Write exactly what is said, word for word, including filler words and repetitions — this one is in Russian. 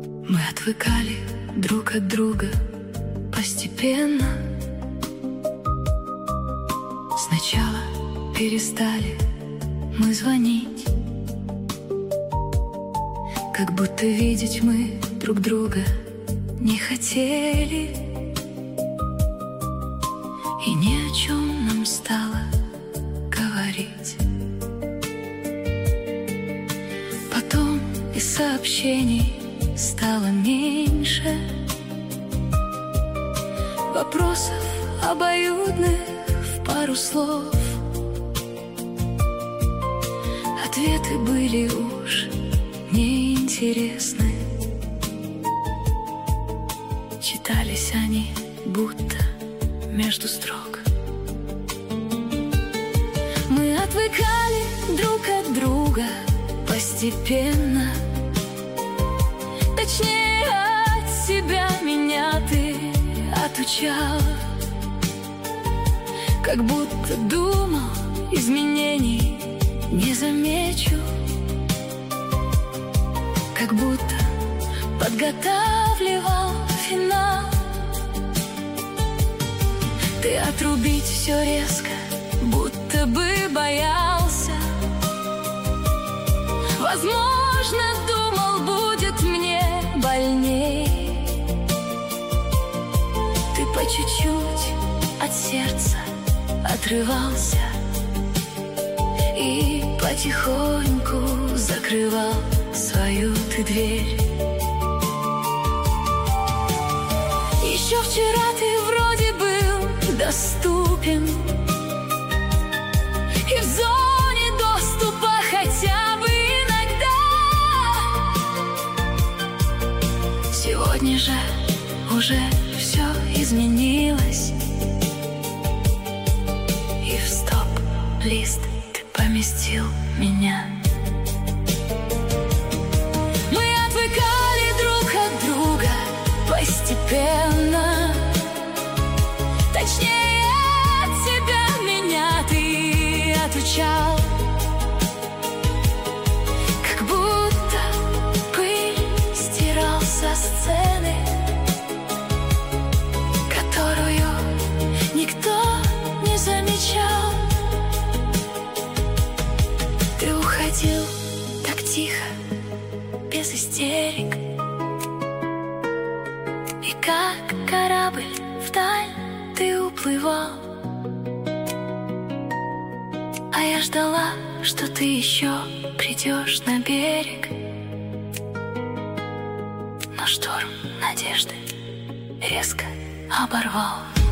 Мы отвыкали друг от друга постепенно. Сначала перестали мы звонить, как будто видеть мы друг друга не хотели. И ни о чем нам стало говорить. Потом и сообщений стало меньше, вопросов обоюдных в пару слов. Ответы были уж неинтересны. Читались они будто между строк. Мы отвыкали друг от друга постепенно. Точнее, от себя меня ты отучал. Как будто думал, изменений не замечу. Как будто подготавливал финал. Ты отрубить все резко, будто бы боялся. Возможно, думал, будет мне больней. Ты по чуть-чуть от сердца отрывался и потихоньку закрывал свою ты дверь. Еще вчера ты вроде был доступен, и в зоне доступа хотя бы иногда. Сегодня же уже все изменилось, и в стоп-лист ты поместил меня. Мы отвыкали друг от друга постепенно. Точнее, от себя меня ты отучал. Как будто пыль стирал со сцены, которую никто не замечал. Ты уходил так тихо, без истерик, и как корабль вдаль ты уплывал. А я ждала, что ты еще придешь на берег, но шторм надежды резко оборвал.